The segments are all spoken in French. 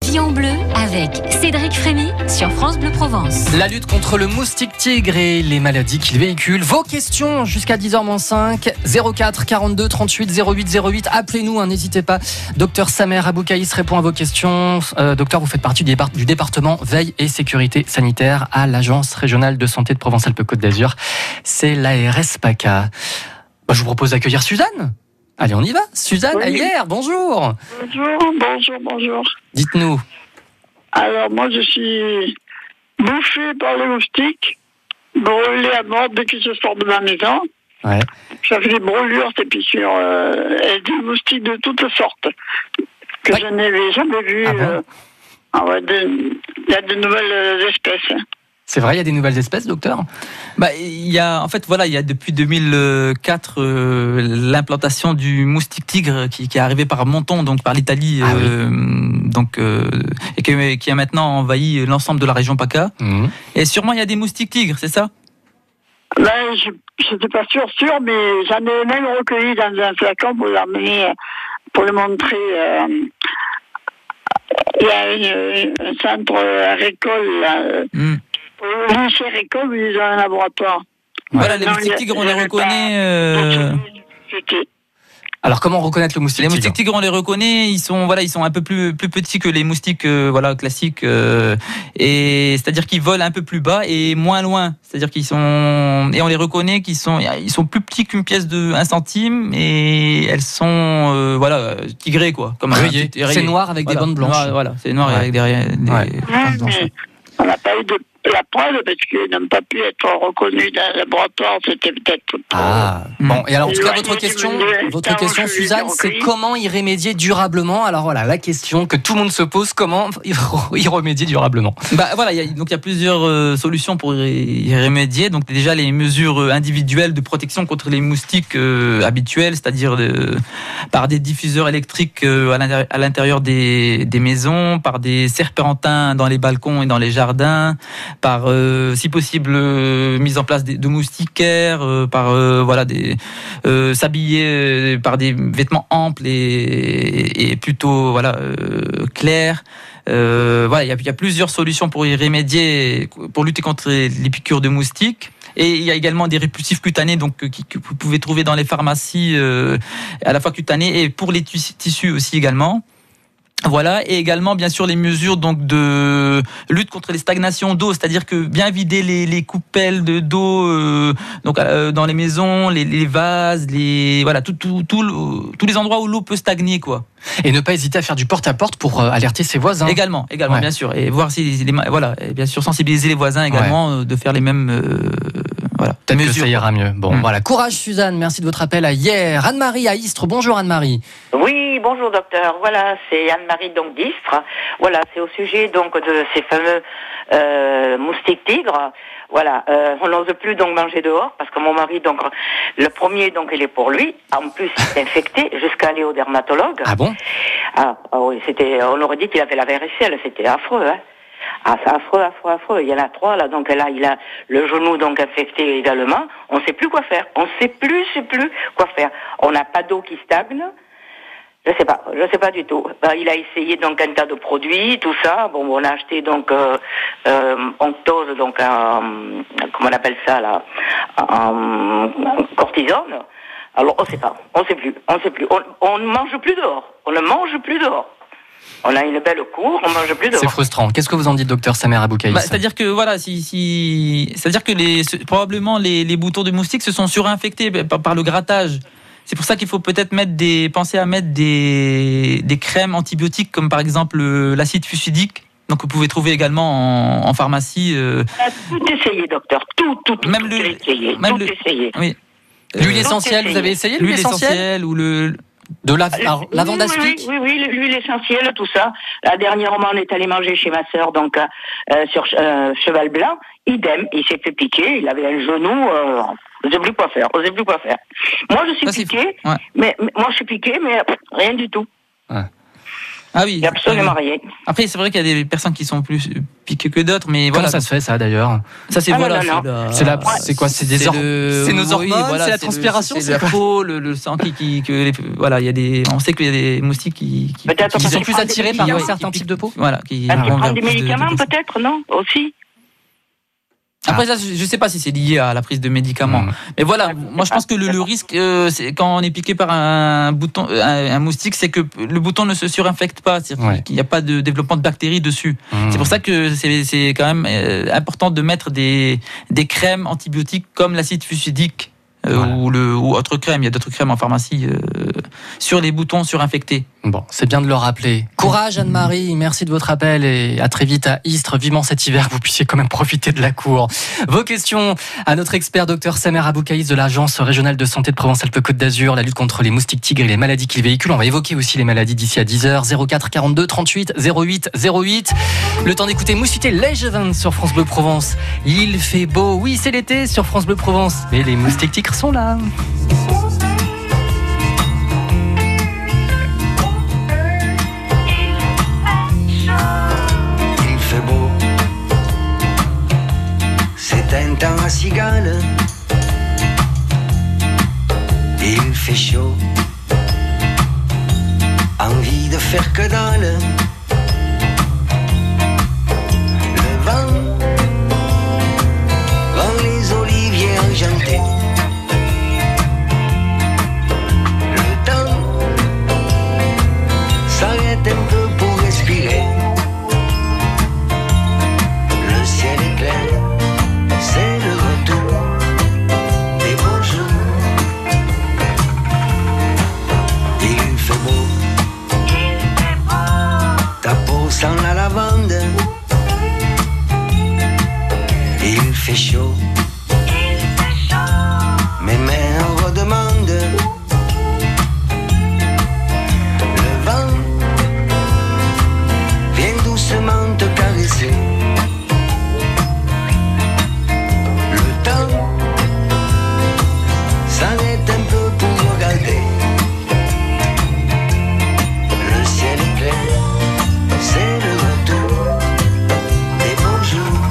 Vie en bleu avec Cédric Frémy sur France Bleu Provence. La lutte contre le moustique tigre et les maladies qu'il véhicule. Vos questions jusqu'à 10h-5, 04 42 38 08 08. Appelez-nous, n'hésitez pas. Docteur Samer Aboukaïs répond à vos questions. Docteur, vous faites partie du département Veille et Sécurité Sanitaire à l'Agence Régionale de Santé de Provence-Alpes-Côte d'Azur. C'est l'ARS PACA. Je vous propose d'accueillir Suzanne. Allez, on y va. Suzanne, Oui. hier, bonjour. Bonjour. Dites-nous. Alors, moi, je suis bouffée par les moustiques, brûlée à mort dès qu'ils se sortent de ma maison. Ouais. Ça fait des brûlures, ces piqûres, et des moustiques de toutes sortes, que je n'avais jamais vues. Ah bon Il y a de nouvelles espèces. C'est vrai, il y a des nouvelles espèces, docteur ? Il y a depuis 2004 l'implantation du moustique tigre qui est arrivé par Menton, donc par l'Italie, et qui a maintenant envahi l'ensemble de la région PACA. Mmh. Et sûrement il y a des moustiques tigres, c'est ça ? Je n'étais pas sûre, mais j'en ai même recueilli dans un flacon pour l'emmener, pour le montrer. Il y a un centre agricole, au lycée agricole, où ils ont un laboratoire. Voilà, les moustiques tigres, on les reconnaît. Alors, comment reconnaître le moustique tigre ? Les moustiques tigres, on les reconnaît. Ils sont un peu plus petits que les moustiques classiques. Et c'est-à-dire qu'ils volent un peu plus bas et moins loin. C'est-à-dire et on les reconnaît ils sont plus petits qu'une pièce de 1 centime et elles sont tigrées quoi. Comme rayées. C'est noir avec des bandes blanches. C'est noir avec des bandes blanches. On n'a pas eu de la preuve parce qu'ils n'ont pas pu être reconnus dans le laboratoire. C'était peut-être tout. Bon, et alors en tout cas, votre question, Suzanne, c'est comment y remédier durablement ? Alors voilà, la question que tout le monde se pose, comment y remédier durablement ? Il y a plusieurs solutions pour y remédier. Donc déjà les mesures individuelles de protection contre les moustiques habituelles, c'est-à-dire par des diffuseurs électriques à l'intérieur des maisons, par des serpentins dans les balcons et dans les jardins, par si possible mise en place de moustiquaires, s'habiller par des vêtements amples et plutôt clairs. Il y a plusieurs solutions pour y remédier, pour lutter contre les piqûres de moustiques. Et il y a également des répulsifs cutanés que vous pouvez trouver dans les pharmacies, à la fois cutanés et pour les tissus aussi également. Voilà, et également bien sûr les mesures de lutte contre les stagnations d'eau, c'est-à-dire que bien vider les coupelles d'eau dans les maisons, les vases, tous les endroits où l'eau peut stagner quoi. Et ne pas hésiter à faire du porte-à-porte pour alerter ses voisins. Également, bien sûr, et voir si et bien sûr sensibiliser les voisins également de faire les mêmes peut-être mesures. Que ça ira mieux. Bon, voilà, courage Suzanne, merci de votre appel à hier. Anne-Marie à Istres, bonjour Anne-Marie. Oui, bonjour docteur. Voilà, c'est Anne-Marie d'Istres. Voilà, c'est au sujet de ces fameux moustiques tigres. Voilà, on n'ose plus manger dehors parce que mon mari le premier il est pour lui. En plus, il est infecté jusqu'à aller au dermatologue. Ah bon ? Ah oui, on aurait dit qu'il avait la varicelle, c'était affreux, hein. Ah, c'est affreux. Il y en a 3 là, donc là il a le genou infecté également. On ne sait plus quoi faire. On sait plus quoi faire. On n'a pas d'eau qui stagne. Je sais pas du tout. Il a essayé un tas de produits, tout ça. Bon, on a acheté Onctose, comment on appelle ça là, cortisone. Alors on sait plus. On ne mange plus dehors. On a une belle cour, on mange plus dehors. C'est frustrant. Qu'est-ce que vous en dites, docteur Samer Aboukaïs ? C'est-à-dire que c'est-à-dire que probablement les boutons de moustiques se sont surinfectés par le grattage. C'est pour ça qu'il faut peut-être penser à mettre des crèmes antibiotiques comme par exemple l'acide fuchsidique. Donc vous pouvez trouver également en pharmacie. Tout essayé, docteur. Tout essayé. Oui. L'huile essentielle, vous avez essayé l'huile essentielle ou le de lavande aspic ? Oui, l'huile essentielle, tout ça. Dernièrement, on est allé manger chez ma sœur, sur Cheval Blanc. Idem, il s'est fait piquer, il avait un genou. Osez plus quoi faire. Moi, je suis piquée, mais rien du tout. Ouais. Ah oui. Il n'y a absolument rien. Après, c'est vrai qu'il y a des personnes qui sont plus piquées que d'autres, mais Comment voilà. ça se fait ça d'ailleurs? Ça c'est Ah, voilà. non. C'est quoi? C'est des c'est nos hormones, c'est la transpiration, c'est la peau, le sang voilà, il y a des, on sait qu'il y a des moustiques qui Peut-être qui parce sont qu'ils plus prennent des attirés par un médicaments. certain type de peau. Voilà, qui Parce qu'ils vont prennent vers des plus de- médicaments, peut-être, non? Aussi. Après ça, je sais pas si c'est lié à la prise de médicaments. Mais voilà, moi je pense que le risque, c'est quand on est piqué par un bouton, un moustique, c'est que le bouton ne se surinfecte pas, c'est-à-dire qu'il n'y a pas de développement de bactéries dessus. C'est pour ça que c'est quand même important de mettre des crèmes antibiotiques comme l'acide fusidique. Ou autre crème, il y a d'autres crèmes en pharmacie sur les boutons surinfectés. Bon, c'est bien de le rappeler. Courage Anne-Marie, merci de votre appel et à très vite à Istres. Vivement cet hiver que vous puissiez quand même profiter de la cour. Vos questions à notre expert Dr Samer Aboukaïs de l'Agence régionale de santé de Provence-Alpes-Côte d'Azur, la lutte contre les moustiques tigres et les maladies qu'ils véhiculent. On va évoquer aussi les maladies d'ici à 10h. 04 42 38 08 08. Le temps d'écouter Moussité Legevin sur France Bleu Provence. Il fait beau, oui c'est l'été sur France Bleu Provence, mais les moustiques tigres sont là. Il fait beau, c'est un temps à cigale. Il fait chaud, envie de faire que dalle. Le vent rend les oliviers argentés. Le temps s'arrête un peu pour respirer. Le ciel est clair, c'est le retour des beaux jours. Il fait beau, ta peau sent la lavande. Il fait chaud, mes mains en redemandent. Le vent vient doucement te caresser. Le temps s'arrête un peu pour regarder. Le ciel est clair, c'est le retour des beaux jours.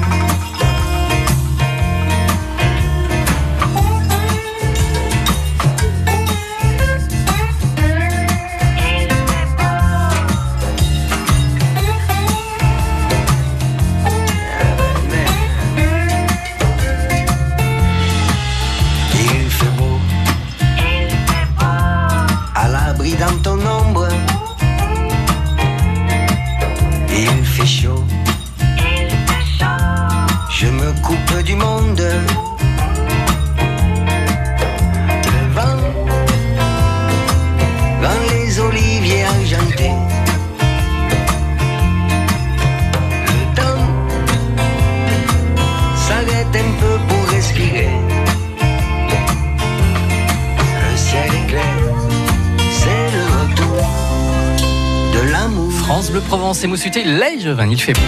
Il fait beau, à l'abri dans ton ombre. Il fait chaud, je me coupe du monde. Le vent rend les oliviers argentés. Le temps s'arrête un peu pour respirer. Le ciel est clair, c'est le retour de l'amour. France Bleu Provence et Moussité Legevin, il fait beau.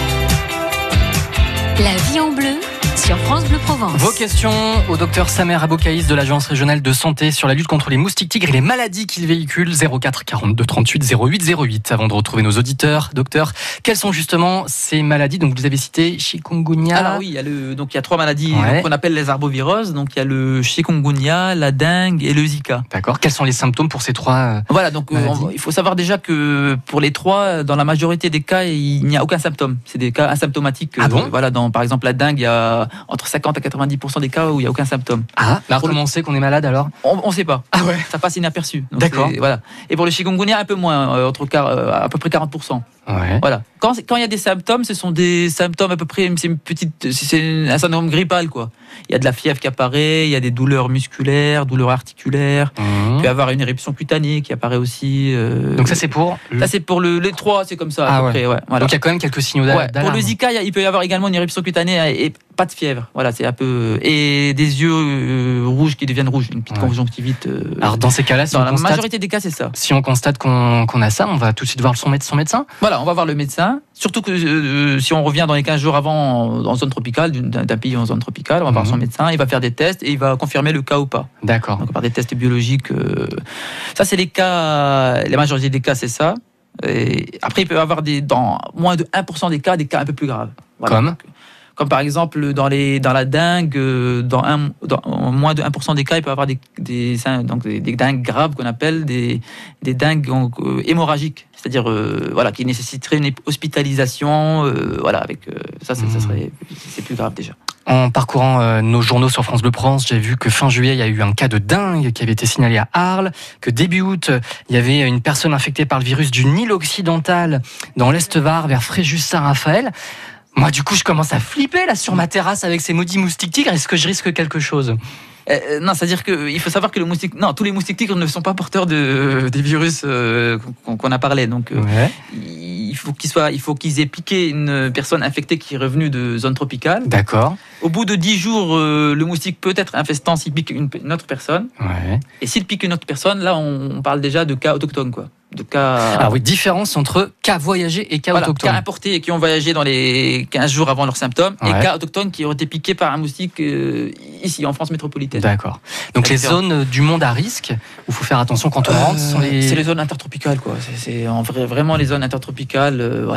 La vie en bleu sur France Bleu Provence. Vos questions au docteur Samer Aboukaïs de l'Agence régionale de santé sur la lutte contre les moustiques tigres et les maladies qu'ils véhiculent. 04 42 38 08 08. Avant de retrouver nos auditeurs, docteur, quelles sont justement ces maladies? Donc vous avez cité chikungunya. Alors oui, il y a 3 maladies qu'on appelle les arboviroses. Donc il y a le chikungunya, la dengue et le Zika. D'accord. Quels sont les symptômes pour ces 3 Voilà, donc il faut savoir déjà que pour les 3, dans la majorité des cas, il n'y a aucun symptôme. C'est des cas asymptomatiques. Ah bon? Voilà, par exemple la dengue, il y a entre 50 à 90% des cas où il n'y a aucun symptôme. Ah, alors comment on sait qu'on est malade alors? On ne sait pas. Ah ouais. Ça passe inaperçu. Donc d'accord. Voilà. Et pour le chikungunya, un peu moins, à peu près 40%. Ouais. Voilà. Quand il y a des symptômes, ce sont des symptômes à peu près, c'est un syndrome grippal, quoi. Il y a de la fièvre qui apparaît, il y a des douleurs musculaires, douleurs articulaires. Il peut y avoir une éruption cutanée qui apparaît aussi. Donc ça c'est pour Ça c'est pour les 3, c'est comme ça. Ah à peu ouais. près, ouais. Voilà. Donc il y a quand même quelques signaux d'alarme. Pour le Zika, il peut y avoir également une éruption cutanée et pas de fièvre. Voilà, c'est un peu et des yeux rouges qui deviennent rouges, une petite conjonctivite. Alors dans ces cas-là, dans la majorité des cas, c'est ça. Si on constate qu'on a ça, on va tout de suite voir son médecin. Voilà, on va voir le médecin. Surtout que si on revient dans les 15 jours avant en zone tropicale, d'un pays en zone tropicale, on va voir son médecin, il va faire des tests et il va confirmer le cas ou pas. D'accord. Donc par des tests biologiques. Ça, c'est les cas, la majorité des cas, c'est ça. Et après, il peut y avoir dans moins de 1% des cas un peu plus graves. Voilà. Comme par exemple dans la dengue, dans moins de 1% des cas, il peut y avoir des dengues graves qu'on appelle des dengues hémorragiques, c'est-à-dire qui nécessiteraient une hospitalisation. C'est plus grave déjà. En parcourant nos journaux sur France Bleu Provence, j'ai vu que fin juillet, il y a eu un cas de dengue qui avait été signalé à Arles, que début août, il y avait une personne infectée par le virus du Nil occidental dans l'Est-Var vers Fréjus-Saint-Raphaël. Moi, du coup, je commence à flipper là sur ma terrasse avec ces maudits moustiques tigres. Est-ce que je risque quelque chose ? Non, c'est-à-dire qu'il faut savoir que tous les moustiques tigres ne sont pas porteurs des virus qu'on a parlé. Donc, il faut qu'ils aient piqué une personne infectée qui est revenue de zone tropicale. D'accord. Au bout de 10 jours, le moustique peut être infestant s'il pique une autre personne. Ouais. Et s'il pique une autre personne, là, on parle déjà de cas autochtones, quoi. Ah oui, différence entre cas voyagés et cas autochtones. Cas importés et qui ont voyagé dans les 15 jours avant leurs symptômes, et cas autochtones qui ont été piqués par un moustique ici, en France métropolitaine. D'accord. Donc les zones du monde à risque, où il faut faire attention quand on rentre, c'est les zones intertropicales, quoi. C'est vraiment les zones intertropicales,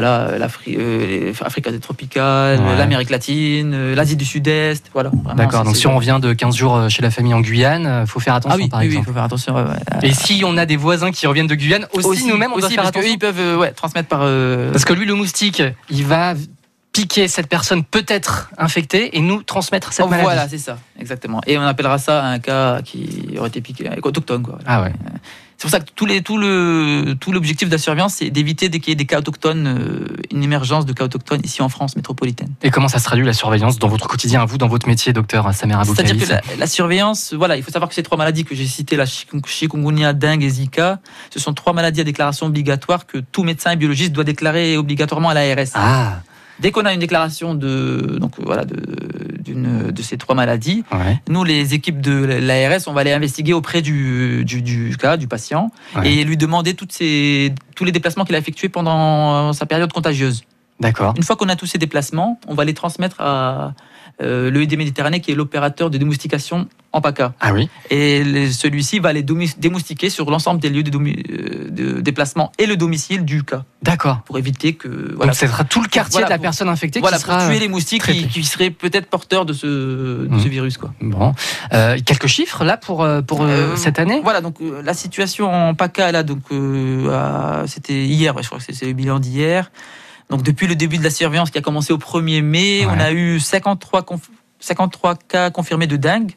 l'Afrique tropicale, l'Amérique latine, l'Asie du Sud-Est, voilà. D'accord, donc si on revient de 15 jours chez la famille en Guyane, il faut faire attention, par exemple. Oui, il faut faire attention. Et si on a des voisins qui reviennent de Guyane, aussi nous-mêmes, on doit faire attention. Parce qu'eux, ils peuvent transmettre par... Parce que lui, le moustique, il va piquer cette personne peut-être infectée et nous transmettre cette maladie. Voilà, c'est ça, exactement. Et on appellera ça un cas qui aurait été piqué, autochtone, quoi. Ah ouais. C'est pour ça que tout l'objectif de la surveillance, c'est d'éviter dès qu'il y ait des cas autochtones, une émergence de cas autochtones ici en France métropolitaine. Et comment ça se traduit la surveillance dans votre quotidien, à vous, dans votre métier, docteur Samer Aboukaïs ? C'est-à-dire que la surveillance, il faut savoir que ces 3 maladies que j'ai citées, la chikungunya, dengue et Zika, ce sont 3 maladies à déclaration obligatoire que tout médecin et biologiste doit déclarer obligatoirement à l'ARS. Ah. Dès qu'on a une déclaration de ces 3 maladies, nous, les équipes de l'ARS, on va aller investiguer auprès du patient et lui demander tous les déplacements qu'il a effectués pendant sa période contagieuse. D'accord. Une fois qu'on a tous ces déplacements, on va les transmettre à l'EID Méditerranée, qui est l'opérateur de démoustication en PACA. Ah oui. Et celui-ci va les démoustiquer sur l'ensemble des lieux de déplacement et le domicile du cas. D'accord. Pour éviter que... Donc ce sera tout le quartier de la personne infectée qui sera... pour tuer les moustiques qui seraient peut-être porteurs de ce virus, quoi. Bon. Quelques chiffres là pour cette année ? Voilà, donc la situation en PACA, là, donc, c'était hier, je crois que c'est le bilan d'hier. Donc depuis le début de la surveillance qui a commencé au 1er mai, on a eu 53 cas confirmés de dengue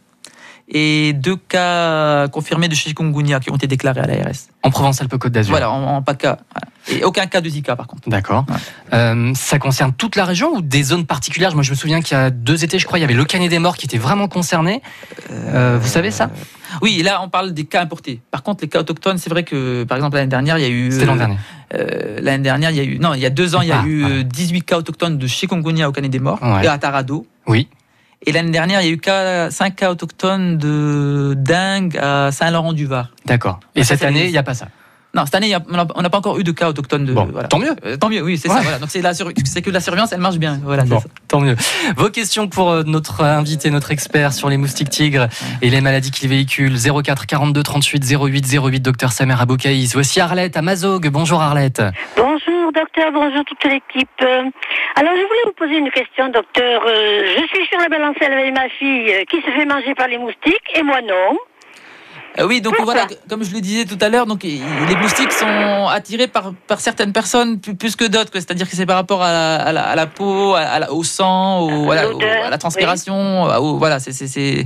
et 2 cas confirmés de chikungunya qui ont été déclarés à l'ARS. En Provence-Alpes-Côte d'Azur. Voilà, en PACA. Voilà. Et aucun cas de Zika, par contre. D'accord. Ouais. Ça concerne toute la région ou des zones particulières ? Moi, je me souviens qu'il y a 2 étés, je crois, il y avait le Canet des Morts qui était vraiment concerné. Vous savez ça ? Oui, là, on parle des cas importés. Par contre, les cas autochtones, c'est vrai que, par exemple, l'année dernière, il y a eu... C'était l'an dernier. L'année dernière, il y a eu... Non, il y a 2 ans, il y a eu 18 cas autochtones de chikungunya au Canet des Morts et à Tarado. Oui. Et l'année dernière, il y a eu 5 cas autochtones de dengue à Saint-Laurent-du-Var. D'accord. Et cette année, il n'y a pas ça ? Non, cette année, on n'a pas encore eu de cas autochtones. Tant mieux. Tant mieux, oui, c'est ça. Voilà. Donc c'est que la surveillance, elle marche bien. Voilà, bon, tant mieux. Vos questions pour notre invité, notre expert sur les moustiques tigres et les maladies qu'ils véhiculent. 04 42 38 08 08, docteur Samer Aboukaïs. Voici Arlette à Mazogue. Bonjour Arlette. Bonjour docteur, bonjour toute l'équipe. Alors je voulais vous poser une question, docteur. Je suis sur la balancelle avec ma fille qui se fait manger par les moustiques et moi non. Oui, donc voilà, comme je le disais tout à l'heure, donc les moustiques sont attirés par certaines personnes plus que d'autres, c'est-à-dire que c'est par rapport à la peau, au sang, à la transpiration, voilà, c'est.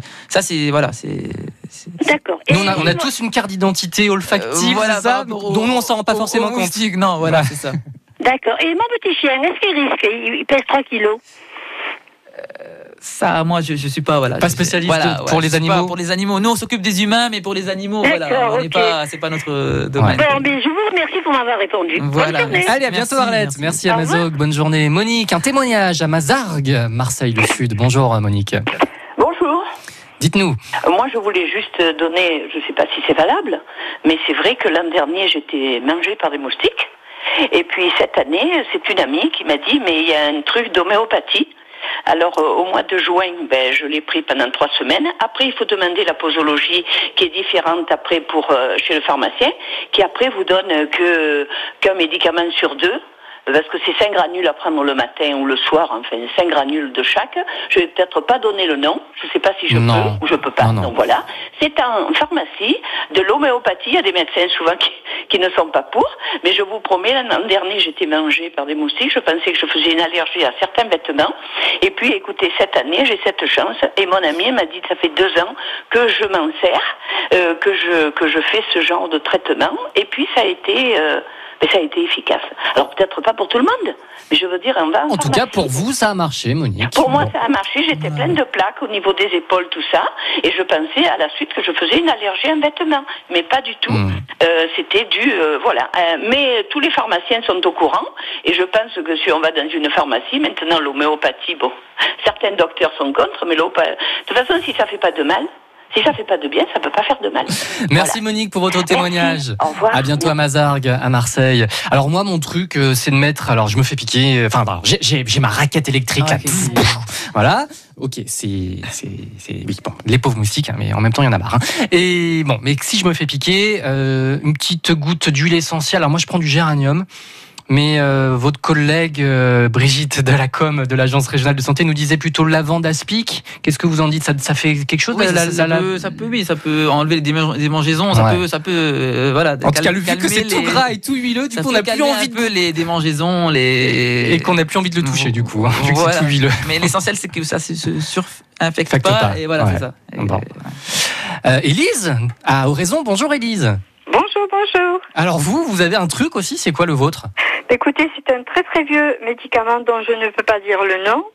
D'accord. Nous, on a tous une carte d'identité olfactive, voilà, ça, dont nous on s'en rend pas forcément compte. Moustique, non, voilà, c'est ça. D'accord. Et mon petit chien, est-ce qu'il risque ? Il pèse 3 kilos. Ça, moi, je suis pas pas spécialiste pour les animaux. Pour les animaux, nous on s'occupe des humains, mais pour les animaux, voilà, on n'est pas, c'est pas notre domaine. Bon, mais je vous remercie pour m'avoir répondu. Voilà. Bonne journée. Allez, à bientôt Arlette. Merci à Mazogue. Bonne journée. Monique, un témoignage à Mazargues, Marseille du Sud. Bonjour Monique. Bonjour. Dites-nous. Moi, je voulais juste donner, je ne sais pas si c'est valable, mais c'est vrai que l'an dernier, j'étais mangée par des moustiques. Et puis cette année, c'est une amie qui m'a dit, mais il y a un truc d'homéopathie. Alors, au mois de juin, je l'ai pris pendant 3 semaines. Après, il faut demander la posologie qui est différente après chez le pharmacien, qui après vous donne qu'un médicament sur 2. Parce que c'est 5 granules à prendre le matin ou le soir, enfin 5 granules de chaque. Je vais peut-être pas donner le nom, je sais pas si je peux ou je peux pas. Non. Donc voilà, c'est en pharmacie de l'homéopathie. Il y a des médecins souvent qui ne sont pas pour, mais je vous promets, l'an dernier j'étais mangée par des moustiques, je pensais que je faisais une allergie à certains vêtements. Et puis écoutez, cette année j'ai cette chance et mon ami m'a dit ça fait 2 ans que je m'en sers, que je fais ce genre de traitement. Et puis ça a été efficace. Alors peut-être pas pour tout le monde, mais je veux dire, on va. En tout cas, pour vous, ça a marché, Monique. Pour moi, ça a marché. J'étais pleine de plaques au niveau des épaules, tout ça, et je pensais à la suite que je faisais une allergie à un vêtement, mais pas du tout. C'était voilà. Mais tous les pharmaciens sont au courant, et je pense que si on va dans une pharmacie, maintenant l'homéopathie, certains docteurs sont contre, mais de toute façon, si ça fait pas de mal. Si ça fait pas de bien, ça peut pas faire de mal. Merci Monique pour votre témoignage. Merci. Au revoir. À bientôt à Mazargues, à Marseille. Alors moi, mon truc, c'est de mettre. Alors je me fais piquer. Enfin, j'ai ma raquette électrique là. Voilà. Ok, c'est oui, bon, les pauvres moustiques, hein, mais en même temps il y en a marre. Hein. Et bon, mais si je me fais piquer, une petite goutte d'huile essentielle. Alors moi, je prends du géranium. Mais votre collègue Brigitte de la com de l'Agence régionale de santé nous disait plutôt lavande aspic. Qu'est-ce que vous en dites ? Ça fait quelque chose ? Oui, ça peut enlever les démangeaisons. Ça peut voilà. En tout cas, vu que c'est tout gras et tout huileux, du coup, on n'a plus envie de les démangeaisons, et qu'on n'a plus envie de le toucher, du coup, vu que c'est tout huileux. Mais l'essentiel, c'est que ça se surinfecte pas. Et voilà, c'est ça. Bon. Élise a raison. Bonjour, Élise. Bonjour. Alors vous avez un truc aussi, c'est quoi le vôtre ? Écoutez, c'est un très très vieux médicament dont je ne peux pas dire le nom.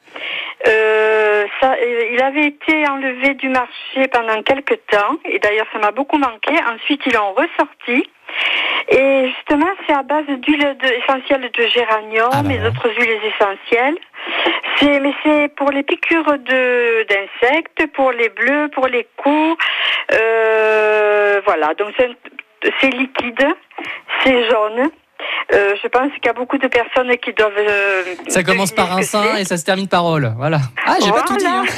Il avait été enlevé du marché pendant quelques temps, et d'ailleurs ça m'a beaucoup manqué. Ensuite ils l'ont ressorti. Et justement c'est à base d'huile essentielle de géranium et d'autres huiles essentielles. Mais c'est pour les piqûres d'insectes, pour les bleus, pour les coups. Voilà, donc c'est liquide, c'est jaune. Je pense qu'il y a beaucoup de personnes qui doivent... ça commence par un sein et ça se termine par ol. Voilà. Ah, j'ai pas tout dit. Hein.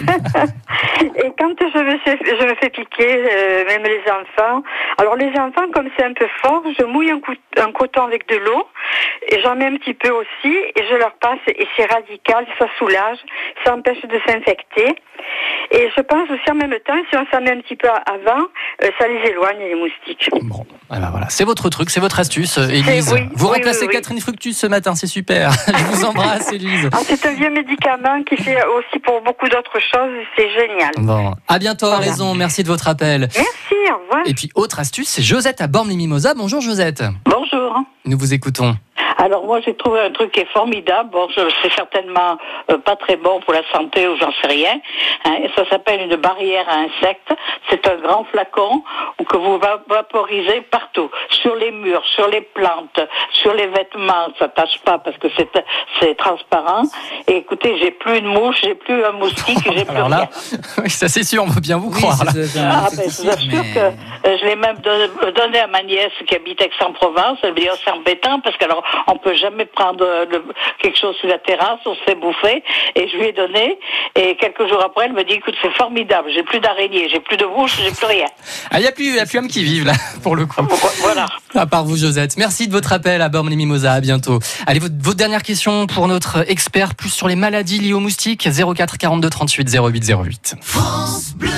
Et quand je me fais piquer, même les enfants... Alors les enfants, comme c'est un peu fort, je mouille un coton avec de l'eau et j'en mets un petit peu aussi et je leur passe et c'est radical, ça soulage, ça empêche de s'infecter. Et je pense aussi en même temps, si on s'en met un petit peu avant, ça les éloigne, les moustiques. Bon, voilà. C'est votre truc, c'est votre astuce, Élise. Vous remplacez Catherine Fructus ce matin, c'est super. Je vous embrasse, Élise. C'est un vieux médicament qui fait aussi pour beaucoup d'autres choses, c'est génial. Bon, à bientôt, à raison, merci de votre appel. Merci, au revoir. Et puis, autre astuce, c'est Josette à Bormes-les-Mimosas. Bonjour Josette. Bonjour. Nous vous écoutons. Alors moi j'ai trouvé un truc qui est formidable. Bon, c'est certainement pas très bon pour la santé ou j'en sais rien. Hein, et ça s'appelle une barrière à insectes. C'est un grand flacon que vous vaporisez partout, sur les murs, sur les plantes, sur les vêtements. Ça tâche pas parce que c'est transparent. Et écoutez, j'ai plus de mouche, j'ai plus un moustique, j'ai plus rien. Oui, ça c'est sûr, on veut bien vous croire. Je vous assure que je l'ai même donné à ma nièce qui habite Aix-en-Provence. Elle me dit c'est embêtant parce qu'alors on peut jamais prendre quelque chose sur la terrasse, on se fait bouffer. Et je lui ai donné. Et quelques jours après, elle me dit écoute, c'est formidable. J'ai plus d'araignées, j'ai plus de mouches, j'ai plus rien. Ah, il y a plus hommes qui vivent là, pour le coup. Voilà. À part vous, Josette. Merci de votre appel à Bormes-les-Mimosas. À bientôt. Allez, votre dernière question pour notre expert, plus sur les maladies liées aux moustiques. 04 42 38 08 08. France Bleu.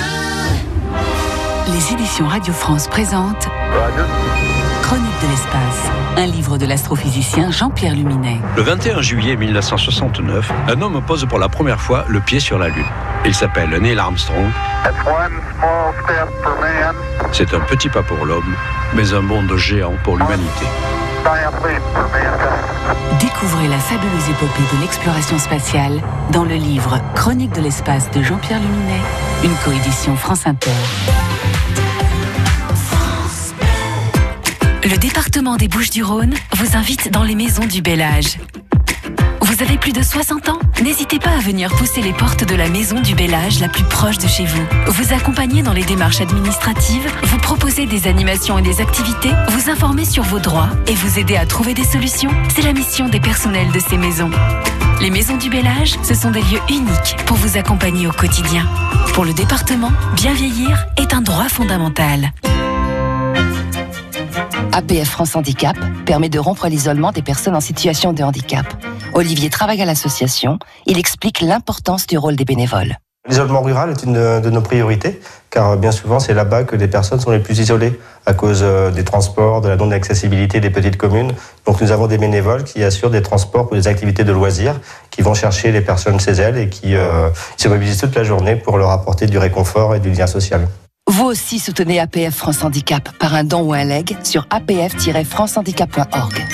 Les éditions Radio France présentent Chronique de l'espace, un livre de l'astrophysicien Jean-Pierre Luminet. Le 21 juillet 1969, un homme pose pour la première fois le pied sur la Lune. Il s'appelle Neil Armstrong. C'est un petit pas pour l'homme, mais un bond de géant pour l'humanité. Découvrez la fabuleuse épopée de l'exploration spatiale dans le livre Chronique de l'espace de Jean-Pierre Luminet, une coédition France Inter. Le département des Bouches-du-Rhône vous invite dans les maisons du bel âge. Vous avez plus de 60 ans ? N'hésitez pas à venir pousser les portes de la maison du bel âge la plus proche de chez vous. Vous accompagner dans les démarches administratives, vous proposer des animations et des activités, vous informer sur vos droits et vous aider à trouver des solutions. C'est la mission des personnels de ces maisons. Les maisons du bel âge, ce sont des lieux uniques pour vous accompagner au quotidien. Pour le département, bien vieillir est un droit fondamental. APF France Handicap permet de rompre l'isolement des personnes en situation de handicap. Olivier travaille à l'association. Il explique l'importance du rôle des bénévoles. L'isolement rural est une de nos priorités, car bien souvent c'est là-bas que les personnes sont les plus isolées à cause des transports, de la non-accessibilité des petites communes. Donc nous avons des bénévoles qui assurent des transports pour des activités de loisirs, qui vont chercher les personnes chez elles et qui se mobilisent toute la journée pour leur apporter du réconfort et du lien social. Vous aussi soutenez APF France Handicap par un don ou un leg sur apf-francehandicap.org.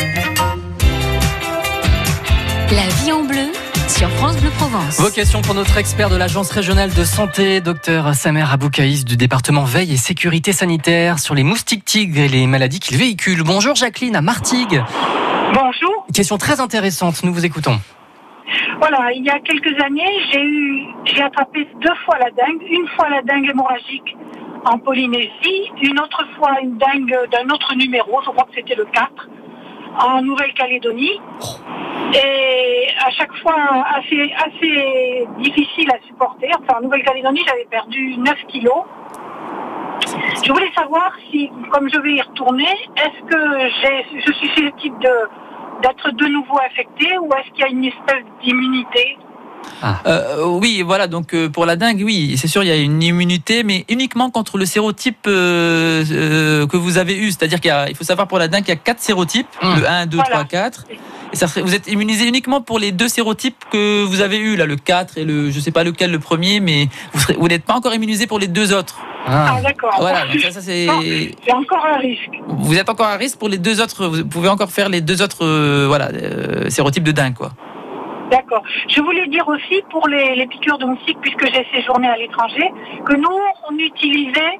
La vie en bleu sur France Bleu Provence. Vos questions pour notre expert de l'Agence régionale de santé, Dr Samer Aboukaïs du département Veille et Sécurité Sanitaire sur les moustiques tigres et les maladies qu'ils véhiculent. Bonjour Jacqueline à Martigues. Bonjour. Question très intéressante, nous vous écoutons. Voilà, il y a quelques années, j'ai attrapé 2 fois la dengue. Une fois la dengue hémorragique en Polynésie, une autre fois une dengue d'un autre numéro, je crois que c'était le 4, en Nouvelle-Calédonie. Et à chaque fois assez difficile à supporter. Enfin, en Nouvelle-Calédonie, j'avais perdu 9 kilos. Je voulais savoir si, comme je vais y retourner, est-ce que je suis susceptible d'être de nouveau affecté ou est-ce qu'il y a une espèce d'immunité ? Oui, voilà, donc pour la dengue, oui, c'est sûr, il y a une immunité, mais uniquement contre le sérotype que vous avez eu. C'est-à-dire qu'il faut savoir pour la dengue, il y a 4 sérotypes, le 1, 2, 3, 4. Et vous êtes immunisé uniquement pour les 2 sérotypes que vous avez eu, là, le 4 et le, je sais pas lequel, le premier, mais vous n'êtes pas encore immunisé pour les 2 autres. Ah d'accord. Voilà, donc ça c'est. C'est encore un risque. Vous êtes encore à risque pour les 2 autres. Vous pouvez encore faire les 2 autres, sérotypes de dengue, quoi. D'accord. Je voulais dire aussi pour les piqûres de moustiques, puisque j'ai séjourné à l'étranger, que nous on utilisait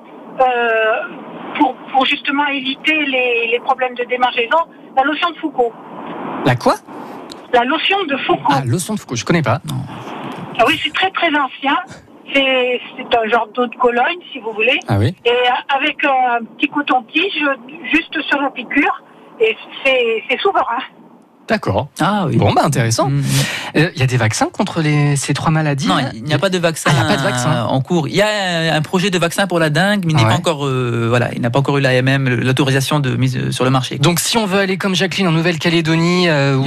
pour justement éviter les problèmes de démangeaison, la lotion de Foucault. La quoi ? La lotion de Foucault. Ah, lotion de Foucault, je connais pas. Non. Ah oui, c'est très très ancien. C'est un genre d'eau de Cologne, si vous voulez. Ah oui. Et avec un petit coton-tige juste sur la piqûre, et c'est souverain. D'accord. Ah oui. Bon, intéressant. Il y a des vaccins contre ces 3 maladies ? Non, il n'y a pas de vaccin, en cours. Il y a un projet de vaccin pour la dengue, mais il n'est pas encore, il n'a pas encore eu l'AMM, l'autorisation de mise sur le marché. Donc, si on veut aller comme Jacqueline en Nouvelle-Calédonie,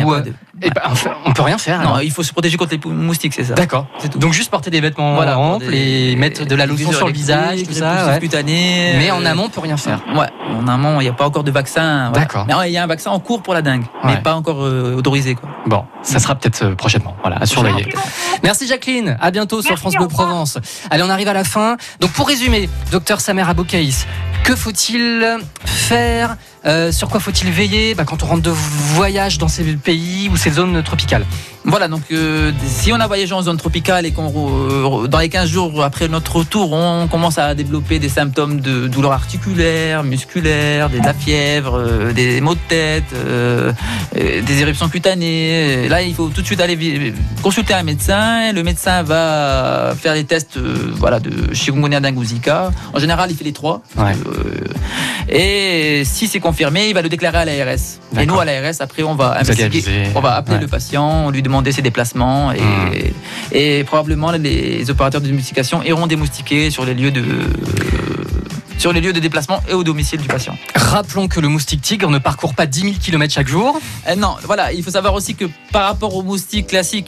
on peut rien faire. Non, il faut se protéger contre les moustiques, c'est ça. D'accord. C'est tout. Donc, juste porter des vêtements amples et mettre de la lotion sur le visage, tout ça. Cutanée, mais en amont, on peut rien faire. Ouais, en amont, il n'y a pas encore de vaccin. Voilà. D'accord. Mais il y a un vaccin en cours pour la dengue, mais pas encore autorisé, quoi. Bon, ça sera peut-être prochainement. Voilà, à surveiller. Merci Jacqueline. À bientôt sur France Bleu Provence. Allez, on arrive à la fin. Donc, pour résumer, Dr Samer Aboukaïs, que faut-il faire ? Sur quoi faut-il veiller quand on rentre de voyage dans ces pays ou ces zones tropicales ? Voilà, donc si on a voyagé en zone tropicale et qu'on dans les 15 jours après notre retour, on commence à développer des symptômes de douleurs articulaires, musculaires, de la fièvre, des maux de tête, des éruptions cutanées. Là, il faut tout de suite aller consulter un médecin. Le médecin va faire des tests de chikungunya, dengue ou Zika. En général, il fait les 3. Ouais. Et si c'est confirmé, il va le déclarer à l'ARS. D'accord. Et nous, à l'ARS, après, on va investiguer. On va appeler le patient, on lui demander ses déplacements et probablement les opérateurs de démoustication iront démoustiquer sur les lieux de déplacement et au domicile du patient. Rappelons que le moustique tigre ne parcourt pas 10 000 km chaque jour. Non, voilà, il faut savoir aussi que par rapport au moustique classique,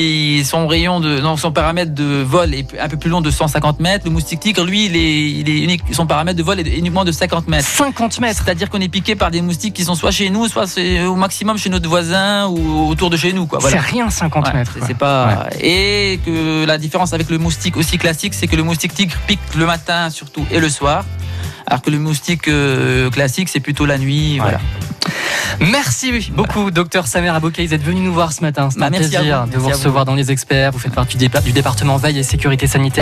son paramètre de vol est un peu plus long de 150 mètres. Le moustique tigre, lui, il est unique, son paramètre de vol est uniquement de 50 mètres. 50 mètres. C'est-à-dire qu'on est piqué par des moustiques qui sont soit chez nous, soit au maximum chez notre voisin ou autour de chez nous, quoi. Voilà. C'est rien 50 mètres. C'est pas. Ouais. Et que la différence avec le moustique aussi classique, c'est que le moustique tigre pique le matin surtout et le soir. Alors que le moustique classique, c'est plutôt la nuit. Voilà. Merci beaucoup, Dr Samer Aboukaïs, d'être venu nous voir ce matin. C'est un plaisir de vous recevoir dans Les Experts. Vous faites partie du département Veille et Sécurité Sanitaire.